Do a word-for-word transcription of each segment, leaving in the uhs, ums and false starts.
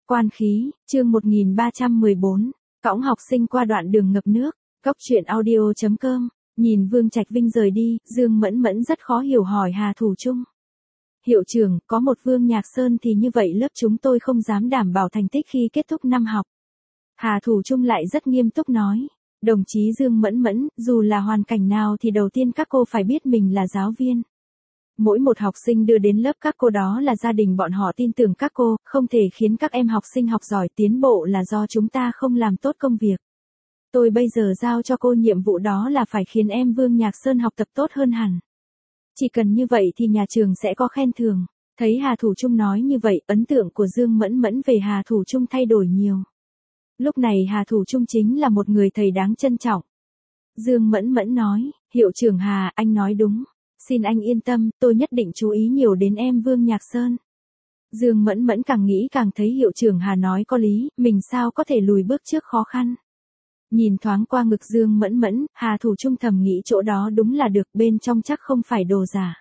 Quan khí, chương một nghìn ba trăm mười bốn, cõng học sinh qua đoạn đường ngập nước, Cốc truyện audio chấm com, nhìn Vương Trạch Vinh rời đi, Dương Mẫn Mẫn rất khó hiểu hỏi Hà Thủ Trung. Hiệu trưởng, có một Vương Nhạc Sơn thì như vậy lớp chúng tôi không dám đảm bảo thành tích khi kết thúc năm học. Hà Thủ Trung lại rất nghiêm túc nói, đồng chí Dương Mẫn Mẫn, dù là hoàn cảnh nào thì đầu tiên các cô phải biết mình là giáo viên. Mỗi một học sinh đưa đến lớp các cô đó là gia đình bọn họ tin tưởng các cô, không thể khiến các em học sinh học giỏi tiến bộ là do chúng ta không làm tốt công việc. Tôi bây giờ giao cho cô nhiệm vụ đó là phải khiến em Vương Nhạc Sơn học tập tốt hơn hẳn. Chỉ cần như vậy thì nhà trường sẽ có khen thưởng. Thấy Hà Thủ Trung nói như vậy, ấn tượng của Dương Mẫn Mẫn về Hà Thủ Trung thay đổi nhiều. Lúc này Hà Thủ Trung chính là một người thầy đáng trân trọng. Dương Mẫn Mẫn nói, hiệu trưởng Hà, anh nói đúng. Xin anh yên tâm, tôi nhất định chú ý nhiều đến em Vương Nhạc Sơn. Dương Mẫn Mẫn càng nghĩ càng thấy hiệu trưởng Hà nói có lý, mình sao có thể lùi bước trước khó khăn. Nhìn thoáng qua ngực Dương Mẫn Mẫn, Hà Thủ Trung thầm nghĩ chỗ đó đúng là được, bên trong chắc không phải đồ giả.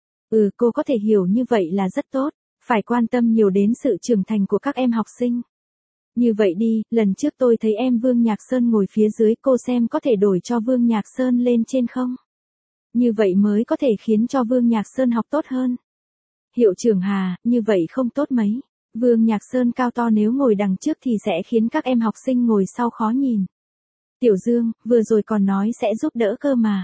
Ừ, cô có thể hiểu như vậy là rất tốt, phải quan tâm nhiều đến sự trưởng thành của các em học sinh. Như vậy đi, lần trước tôi thấy em Vương Nhạc Sơn ngồi phía dưới, cô xem có thể đổi cho Vương Nhạc Sơn lên trên không? Như vậy mới có thể khiến cho Vương Nhạc Sơn học tốt hơn. Hiệu trưởng Hà, như vậy không tốt mấy. Vương Nhạc Sơn cao to nếu ngồi đằng trước thì sẽ khiến các em học sinh ngồi sau khó nhìn. Tiểu Dương, vừa rồi còn nói sẽ giúp đỡ cơ mà.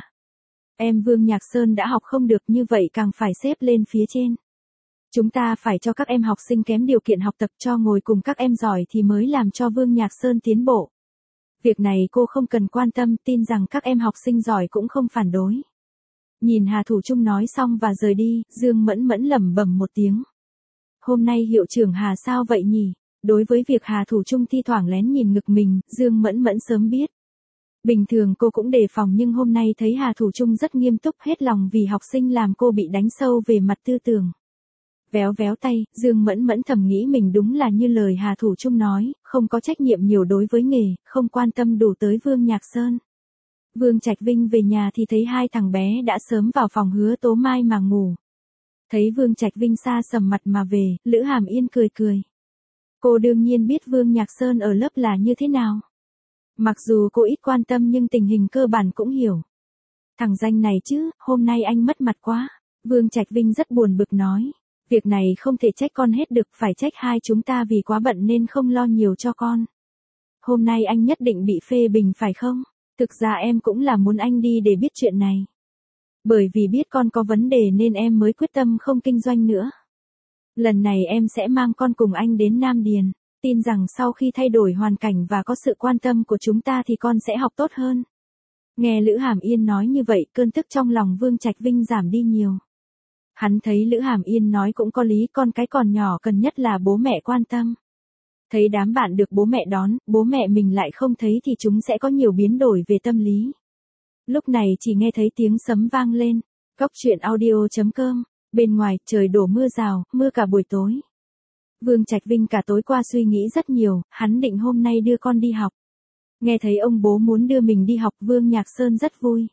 Em Vương Nhạc Sơn đã học không được như vậy càng phải xếp lên phía trên. Chúng ta phải cho các em học sinh kém điều kiện học tập cho ngồi cùng các em giỏi thì mới làm cho Vương Nhạc Sơn tiến bộ. Việc này cô không cần quan tâm, tin rằng các em học sinh giỏi cũng không phản đối. Nhìn Hà Thủ Trung nói xong và rời đi, Dương Mẫn Mẫn lẩm bẩm một tiếng. Hôm nay hiệu trưởng Hà sao vậy nhỉ? Đối với việc Hà Thủ Trung thi thoảng lén nhìn ngực mình, Dương Mẫn Mẫn sớm biết. Bình thường cô cũng đề phòng nhưng hôm nay thấy Hà Thủ Trung rất nghiêm túc hết lòng vì học sinh làm cô bị đánh sâu về mặt tư tưởng. Véo véo tay, Dương Mẫn Mẫn thầm nghĩ mình đúng là như lời Hà Thủ Trung nói, không có trách nhiệm nhiều đối với nghề, không quan tâm đủ tới Vương Nhạc Sơn. Vương Trạch Vinh về nhà thì thấy hai thằng bé đã sớm vào phòng Hứa Tố Mai mà ngủ. Thấy Vương Trạch Vinh xa sầm mặt mà về, Lữ Hàm Yên cười cười. Cô đương nhiên biết Vương Nhạc Sơn ở lớp là như thế nào. Mặc dù cô ít quan tâm nhưng tình hình cơ bản cũng hiểu. Thằng danh này chứ, hôm nay anh mất mặt quá. Vương Trạch Vinh rất buồn bực nói. Việc này không thể trách con hết được, phải trách hai chúng ta vì quá bận nên không lo nhiều cho con. Hôm nay anh nhất định bị phê bình phải không? Thực ra em cũng là muốn anh đi để biết chuyện này. Bởi vì biết con có vấn đề nên em mới quyết tâm không kinh doanh nữa. Lần này em sẽ mang con cùng anh đến Nam Điền. Tin rằng sau khi thay đổi hoàn cảnh và có sự quan tâm của chúng ta thì con sẽ học tốt hơn. Nghe Lữ Hàm Yên nói như vậy, cơn tức trong lòng Vương Trạch Vinh giảm đi nhiều. Hắn thấy Lữ Hàm Yên nói cũng có lý, con cái còn nhỏ cần nhất là bố mẹ quan tâm. Thấy đám bạn được bố mẹ đón, bố mẹ mình lại không thấy thì chúng sẽ có nhiều biến đổi về tâm lý. Lúc này chỉ nghe thấy tiếng sấm vang lên. Cốc truyện audio chấm com, bên ngoài trời đổ mưa rào, mưa cả buổi tối. Vương Trạch Vinh cả tối qua suy nghĩ rất nhiều, hắn định hôm nay đưa con đi học. Nghe thấy ông bố muốn đưa mình đi học, Vương Nhạc Sơn rất vui.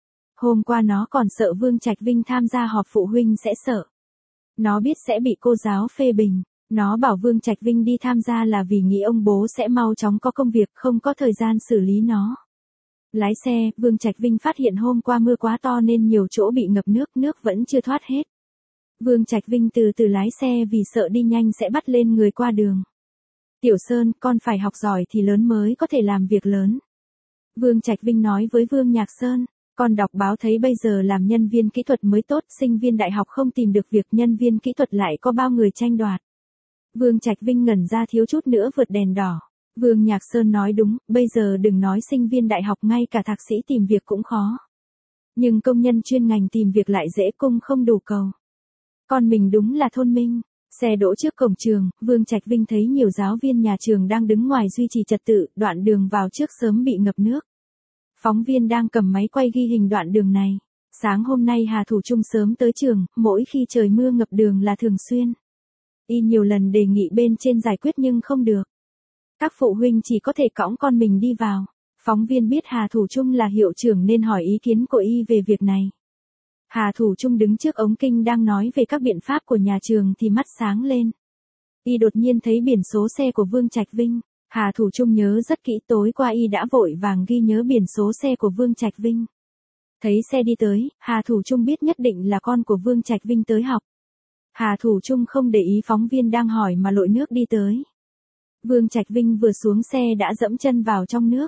Hôm qua nó còn sợ Vương Trạch Vinh tham gia họp phụ huynh sẽ sợ. Nó biết sẽ bị cô giáo phê bình. Nó bảo Vương Trạch Vinh đi tham gia là vì nghĩ ông bố sẽ mau chóng có công việc, không có thời gian xử lý nó. Lái xe, Vương Trạch Vinh phát hiện hôm qua mưa quá to nên nhiều chỗ bị ngập nước, nước vẫn chưa thoát hết. Vương Trạch Vinh từ từ lái xe vì sợ đi nhanh sẽ bắt lên người qua đường. Tiểu Sơn, con phải học giỏi thì lớn mới có thể làm việc lớn. Vương Trạch Vinh nói với Vương Nhạc Sơn, con đọc báo thấy bây giờ làm nhân viên kỹ thuật mới tốt, sinh viên đại học không tìm được việc, nhân viên kỹ thuật lại có bao người tranh đoạt. Vương Trạch Vinh ngẩn ra thiếu chút nữa vượt đèn đỏ. Vương Nhạc Sơn nói đúng, bây giờ đừng nói sinh viên đại học, ngay cả thạc sĩ tìm việc cũng khó. Nhưng công nhân chuyên ngành tìm việc lại dễ, cung không đủ cầu. Con mình đúng là thông minh. Xe đỗ trước cổng trường, Vương Trạch Vinh thấy nhiều giáo viên nhà trường đang đứng ngoài duy trì trật tự, đoạn đường vào trước sớm bị ngập nước. Phóng viên đang cầm máy quay ghi hình đoạn đường này. Sáng hôm nay Hà Thủ Trung sớm tới trường, mỗi khi trời mưa ngập đường là thường xuyên. Y nhiều lần đề nghị bên trên giải quyết nhưng không được. Các phụ huynh chỉ có thể cõng con mình đi vào. Phóng viên biết Hà Thủ Trung là hiệu trưởng nên hỏi ý kiến của y về việc này. Hà Thủ Trung đứng trước ống kinh đang nói về các biện pháp của nhà trường thì mắt sáng lên. Y đột nhiên thấy biển số xe của Vương Trạch Vinh. Hà Thủ Trung nhớ rất kỹ, tối qua Y đã vội vàng ghi nhớ biển số xe của Vương Trạch Vinh. Thấy xe đi tới, Hà Thủ Trung biết nhất định là con của Vương Trạch Vinh tới học. Hà Thủ Trung không để ý phóng viên đang hỏi mà lội nước đi tới. Vương Trạch Vinh vừa xuống xe đã dẫm chân vào trong nước.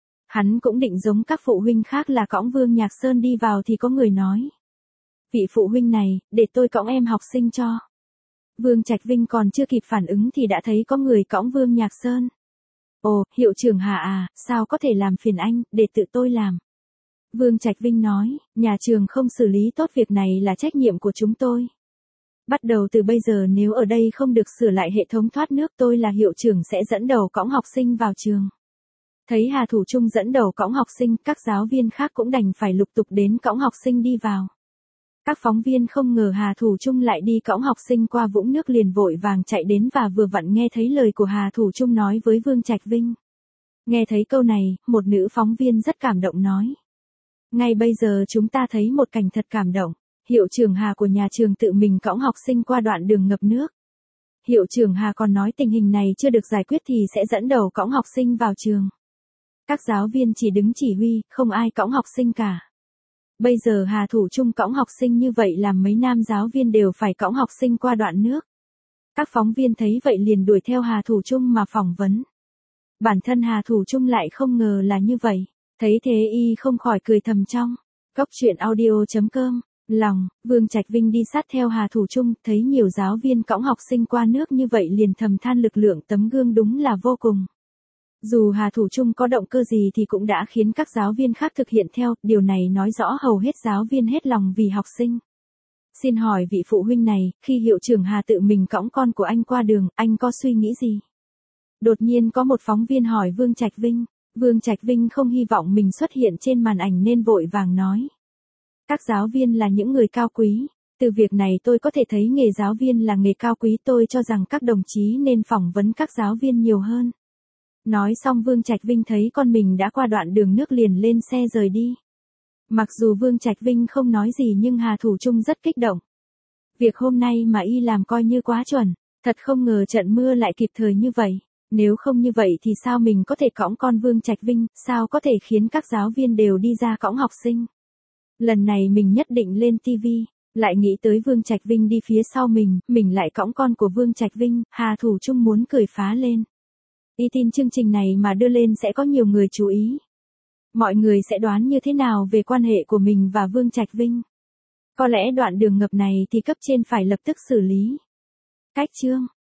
Hắn cũng định giống các phụ huynh khác là cõng Vương Nhạc Sơn đi vào thì có người nói. Vị phụ huynh này, để tôi cõng em học sinh cho. Vương Trạch Vinh còn chưa kịp phản ứng thì đã thấy có người cõng Vương Nhạc Sơn. Ồ, hiệu trưởng Hà à, sao có thể làm phiền anh, để tự tôi làm. Vương Trạch Vinh nói, nhà trường không xử lý tốt việc này là trách nhiệm của chúng tôi. Bắt đầu từ bây giờ nếu ở đây không được sửa lại hệ thống thoát nước, tôi là hiệu trưởng sẽ dẫn đầu cõng học sinh vào trường. Thấy Hà Thủ Trung dẫn đầu cõng học sinh, các giáo viên khác cũng đành phải lục tục đến cõng học sinh đi vào. Các phóng viên không ngờ Hà Thủ Trung lại đi cõng học sinh qua vũng nước liền vội vàng chạy đến và vừa vặn nghe thấy lời của Hà Thủ Trung nói với Vương Trạch Vinh. Nghe thấy câu này, một nữ phóng viên rất cảm động nói. Ngay bây giờ chúng ta thấy một cảnh thật cảm động. Hiệu trưởng Hà của nhà trường tự mình cõng học sinh qua đoạn đường ngập nước. Hiệu trưởng Hà còn nói tình hình này chưa được giải quyết thì sẽ dẫn đầu cõng học sinh vào trường. Các giáo viên chỉ đứng chỉ huy, không ai cõng học sinh cả. Bây giờ Hà Thủ Trung cõng học sinh như vậy làm mấy nam giáo viên đều phải cõng học sinh qua đoạn nước. Các phóng viên thấy vậy liền đuổi theo Hà Thủ Trung mà phỏng vấn. Bản thân Hà Thủ Trung lại không ngờ là như vậy. Thấy thế Y không khỏi cười thầm trong. Cốc truyện audio chấm com. Lòng, Vương Trạch Vinh đi sát theo Hà Thủ Trung, thấy nhiều giáo viên cõng học sinh qua nước như vậy liền thầm than lực lượng tấm gương đúng là vô cùng. Dù Hà Thủ Trung có động cơ gì thì cũng đã khiến các giáo viên khác thực hiện theo, điều này nói rõ hầu hết giáo viên hết lòng vì học sinh. Xin hỏi vị phụ huynh này, khi hiệu trưởng Hà tự mình cõng con của anh qua đường, anh có suy nghĩ gì? Đột nhiên có một phóng viên hỏi Vương Trạch Vinh. Vương Trạch Vinh không hy vọng mình xuất hiện trên màn ảnh nên vội vàng nói. Các giáo viên là những người cao quý. Từ việc này tôi có thể thấy nghề giáo viên là nghề cao quý, tôi cho rằng các đồng chí nên phỏng vấn các giáo viên nhiều hơn. Nói xong Vương Trạch Vinh thấy con mình đã qua đoạn đường nước liền lên xe rời đi. Mặc dù Vương Trạch Vinh không nói gì nhưng Hà Thủ Trung rất kích động. Việc hôm nay mà Y làm coi như quá chuẩn, thật không ngờ trận mưa lại kịp thời như vậy. Nếu không như vậy thì sao mình có thể cõng con Vương Trạch Vinh, sao có thể khiến các giáo viên đều đi ra cõng học sinh. Lần này mình nhất định lên ti vi, lại nghĩ tới Vương Trạch Vinh đi phía sau mình, mình lại cõng con của Vương Trạch Vinh, Hà Thủ Trung muốn cười phá lên. Y tin chương trình này mà đưa lên sẽ có nhiều người chú ý. Mọi người sẽ đoán như thế nào về quan hệ của mình và Vương Trạch Vinh? Có lẽ đoạn đường ngập này thì cấp trên phải lập tức xử lý. Cách chương